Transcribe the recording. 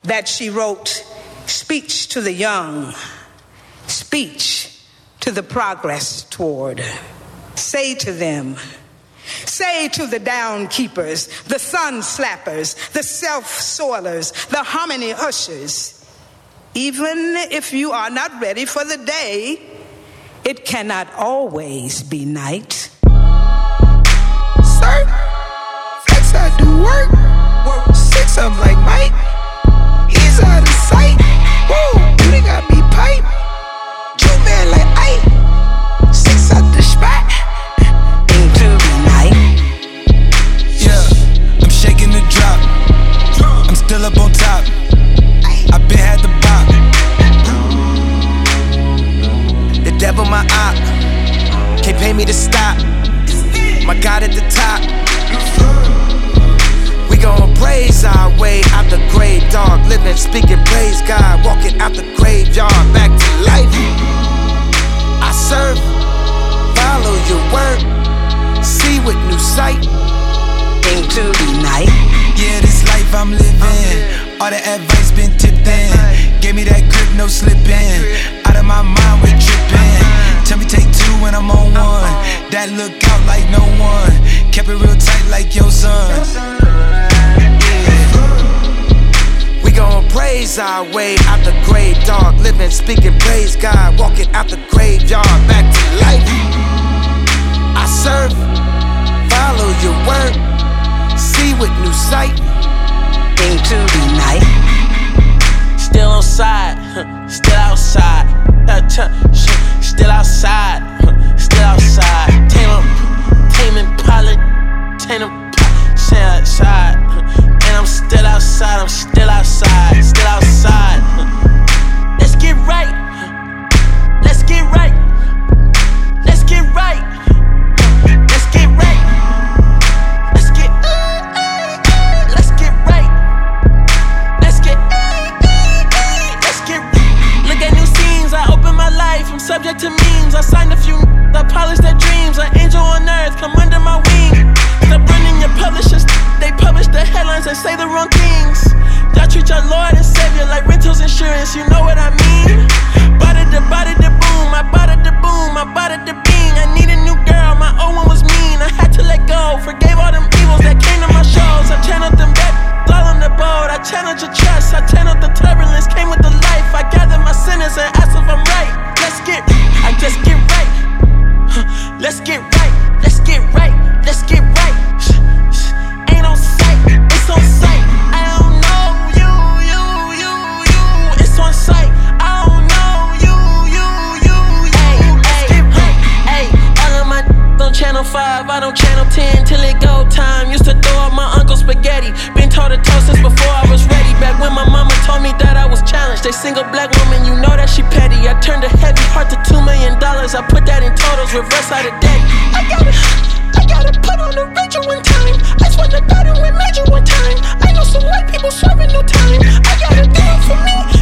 that she wrote, speech to the young, speech to the progress toward. Say to them, say to the down keepers, the sun slappers, the self-soilers, the harmony ushers, even if you are not ready for the day, it cannot always be night. Sir, flex I do work. 6 up like Mike. He's out of sight. Whoa, you done got me pipe. You man like Ike. 6 out the spot. Into the night. Yeah, I'm shaking the drop. I'm still up on top. I been had the bop. The devil my op. Can't pay me to stop. My God at the top. We gon' praise our way out the grave, dog. Living, speaking, praise God. Walking out the graveyard, back to life. I serve, follow your word. See with new sight. Into the night. Yeah, this life I'm living. All the advice been tipped in. Gave me that grip, no slipping. Out of my mind, we're tripping. Tell me take 2 when I'm on 1. That look out like no one. Kept it real tight like your son. We gon' praise our way out the grave, dog. Living, speaking, praise God. Walking out the graveyard, back to life. I serve, follow your word. See with new sight. Into the night. Still on side, still outside. Still outside, still outside. Tame Impala, stay outside. And I'm still outside, I'm still outside, still outside. Let's get right, let's get right, let's get right, let's get right, let's get right, let's get look at new scenes, I open my life, I'm subject to memes, I signed a few, I polish their dreams, an angel on earth, come under my wing. Stop running your publishers, they publish the headlines and say the wrong things. Y'all treat your Lord and Savior like rentals insurance, you know what I mean? Bada da boom, I bada da boom, I bada da bing. I need a new girl, my old one was mean, I had to let go. Forgave all them evils that came to my shows. I channeled them back, all on the boat. I channeled your trust, I channeled the turbulence, came with the life. I gathered my sinners and asked if I'm right. I just get right. Let's get right, let's get right, let's get right. Ain't on sight, it's on sight. I don't know you, it's on sight. I don't know you. Let's get right. All of my on channel 5, I don't channel 10 till it go time. Used to throw up my uncle's spaghetti. Been toe to toe since before I was ready. Back when my mama told me that I was challenged. A single black woman, you know that she petty. I turned a heavy heart to $2 million. I put that in totals, reverse out of debt. I gotta put on the Rachel one time. I swear to God, it went major one time. I know some white people serving no time. I gotta do it for me.